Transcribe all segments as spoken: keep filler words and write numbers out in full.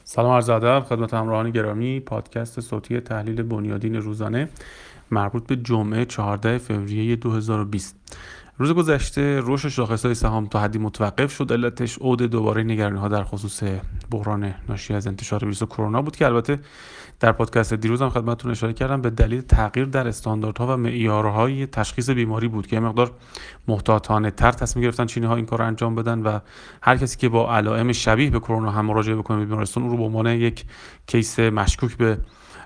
سلام عرض ادب خدمت همراهان گرامی. پادکست صوتی تحلیل بنیادین روزانه مربوط به جمعه چهاردهم فوریه دو هزار و بیست. روز گذشته رشد شاخص‌های سهام تا حدی متوقف شد. علتش عود دوباره نگرانی‌ها در خصوص بحران ناشی از انتشار ویروس کرونا بود که البته در پادکست دیروز هم خدمتتون اشاره کردم به دلیل تغییر در استانداردها و معیارهای تشخیص بیماری بود که مقدار محتاطانه تر تصمیم گرفتن چینی‌ها این کار رو انجام بدن و هر کسی که با علائم شبیه به کرونا هم مراجعه بکنه به بیمارستان اون رو به عنوان یک کیس مشکوک به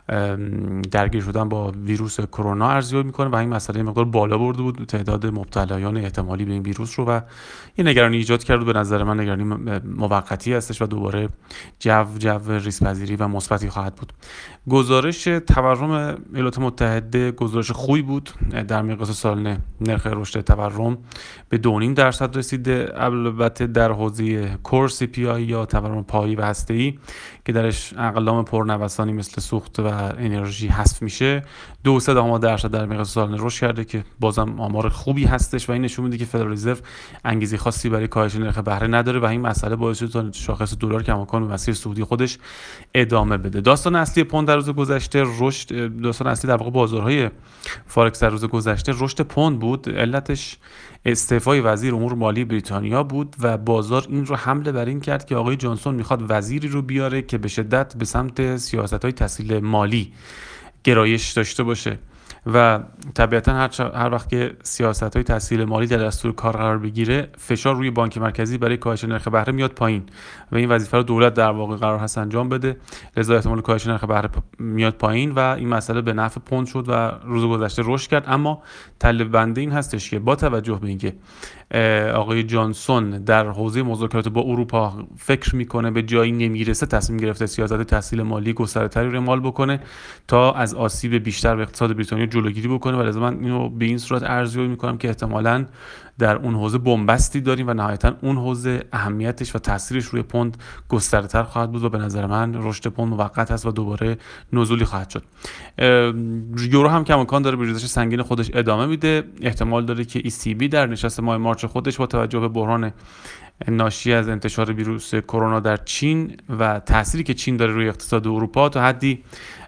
درگیر شدن با ویروس کرونا ارزیابی میکنه و این مسئله مقدار بالا برده بود تعداد مبتلایان احتمالی به این ویروس رو و یه نگرانی ایجاد کرد. به نظر من نگرانی موقتی هستش و دوباره جو جو ریسک‌پذیری و مثبتی خواهد بود. گزارش تورم ایالات متحده گزارش خوبی بود. در مقیاس سالانه نرخ رشد تورم به دو و نیم درصد رسیده. البته در حوزه کور سی پی آی یا تورم پایه‌ای و هسته‌ای که درش اقلام پرنوسانی مثل سوخت و انرژی حذف میشه دو و سه دهم درصد در مقیاس سالانه رشد کرده که بازم آمار خوبی هستش و این نشون میده که فدرال رزرو انگیزه خاصی برای کاهش نرخ بهره نداره و این مسئله باعث شد تا شاخص دلار کماکان به مسیر صعودی خودش ادامه بده. داستان اصلی پوند در روز گذشته رشد داستان اصلی در واقع بازارهای فارکس در روز گذشته رشد پوند بود. علتش استعفای وزیر امور مالی بریتانیا بود و بازار این رو حمله بر این کرد که آقای جانسون میخواد وزیری رو بیاره که به شدت به سمت سیاست‌های تسهیل مالی گرایش داشته باشه و طبیعتا هر, هر وقت که سیاست‌های تسهیل مالی در دستور کار قرار بگیره فشار روی بانک مرکزی برای کاهش نرخ بهره میاد پایین و این وظیفه رو دولت در واقع قرار هست انجام بده، لذا احتمال کاهش نرخ بهره میاد پایین و این مسئله به نفع پوند شد و روز گذشته رشد کرد. اما تله بنده این هستش که با توجه به اینکه آقای جانسون در حوزه مذاکرات با اروپا فکر میکنه به جایی نمیرسه، تصمیم گرفته سیاست تسهیل مالی گسترده‌تری رو اعمال بکنه تا از آسیب بیشتر به اقتصاد بریتانیا جلوگیری بکنه و لذا من اینو به این صورت ارزیابی میکنم که احتمالاً در اون حوزه بنبستی داریم و نهایتاً اون حوزه اهمیتش و تاثیرش روی پوند گسترده‌تر خواهد بود و به نظر من رشد پوند موقت هست و دوباره نزولی خواهد شد. یورو هم کماکان داره به ریزش سنگین خودش ادامه میده. احتمال داره که ای سی بی در نشست ماه مارچ خودش با توجه به بحران ناشی از انتشار ویروس کرونا در چین و تأثیری که چین داره روی اقتصاد اروپا تا حدی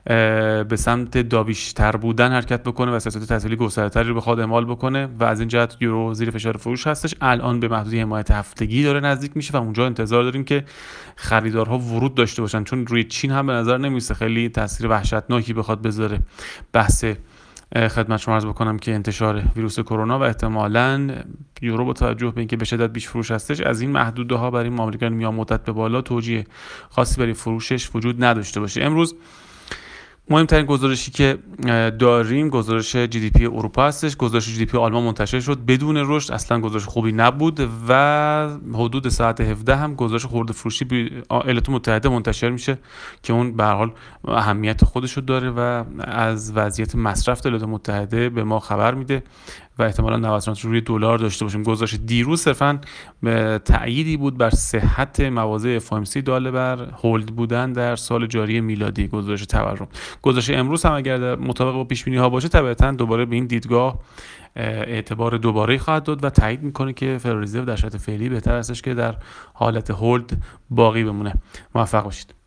به سمت داویش‌تر بودن حرکت بکنه و سیاست تسهیلی گسترده‌تری رو بخواد اعمال بکنه و از این جهت یورو زیر فشار فروش هستش. الان به محدوده حمایت هفتگی داره نزدیک میشه و اونجا انتظار داریم که خریدارها ورود داشته باشن، چون روی چین هم به نظر نمیسه خیلی تاثیر وحشتناکی بخواد بذاره بحث خدمت شما عرض بکنم که انتشار ویروس کرونا و احتمالاً یورو با توجه به اینکه به شدت بیش فروش هستش از این محدوده ها برای معامله‌گران میان مدت به بالا توجیه خاصی برای فروشش وجود نداشته باشه. امروز مهمترین گزارشی که داریم گزارش جی دی پی اروپا هستش. گزارش جی دی پی آلمان منتشر شد بدون رشد، اصلا گزارش خوبی نبود و حدود ساعت هفده هم گزارش خرده فروشی ایالات متحده منتشر میشه که اون به هر حال اهمیت خودش رو داره و از وضعیت مصرف ایالات متحده به ما خبر میده و احتمالاً نوسانات روی دلار داشته باشیم. گزارش دیروز صرفاً تأییدی بود بر صحت مواضع اف او ام سی داله بر هولد بودن در سال جاری میلادی گزارش تورم. گزارش امروز هم اگر مطابق با پیش بینی ها باشه طبعاً دوباره به این دیدگاه اعتبار دوباره خواهد داد و تایید میکنه که فدرال رزرو در شرایط فعلی بهتر هستش که در حالت هولد باقی بمونه. موفق باشید.